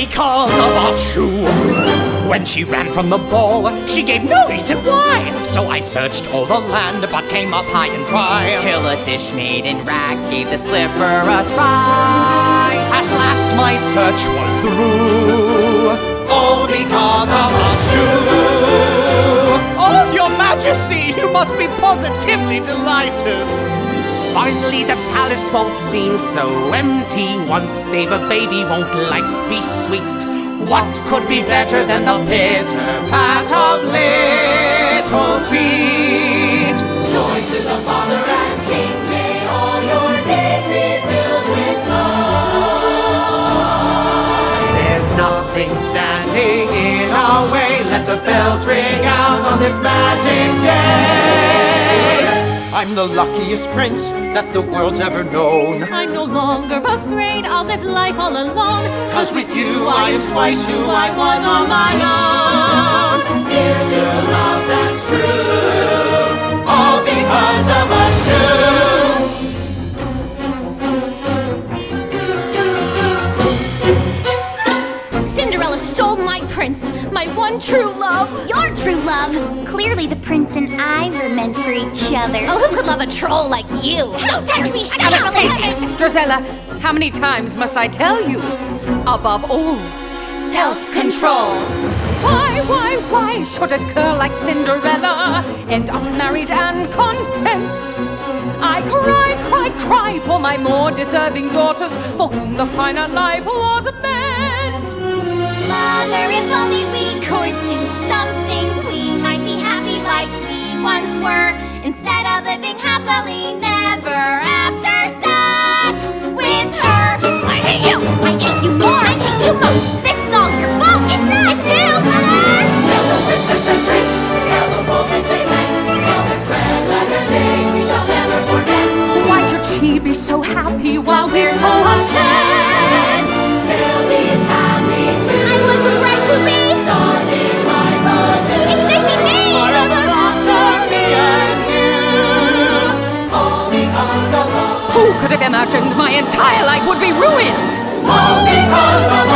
because of a shoe. When she ran from the ball, she gave no reason why. So I searched all the land, but came up high and dry. Till a dish maid in rags gave the slipper a try. At last my search was through, all because of a shoe. Oh, your majesty, you must be positively delighted. Finally the palace vault seems so empty. Once they've a baby, won't life be sweet? What could be better than the pitter-pat of little feet? Joy to the Father and King, may all your days be filled with light. There's nothing standing in our way. Let the bells ring out on this magic day. I'm the luckiest prince that the world's ever known. I'm no longer afraid, I'll live life all alone. 'Cause with you I am twice who I was on my own. Here's to love that's true, all because of a shoe. Cinderella stole my prince, my one true love. Your true love. Clearly the prince and I were meant for each other. Oh, who could love a troll like you? Don't touch me! Stop! Drizella, how many times must I tell you? Above all, self-control. Why should a girl like Cinderella end up married and content? I cry for my more deserving daughters, for whom the finer life was meant. Mother, if only we could do something, we might be happy like we once were, instead of living happily never after stuck with her. I hate you! I hate you more! I hate you most! This is all your fault! It's not! It's too, Mother! Yellow princess and prince, yellow moment they met. Now this red letter day we shall never forget. Why should she be so happy while we're so upset? Lily's happy too. I was the bride to be! Starting life anew. It should be me! Forever after me and you, all because of love. Who could have imagined my entire life would be ruined? All because of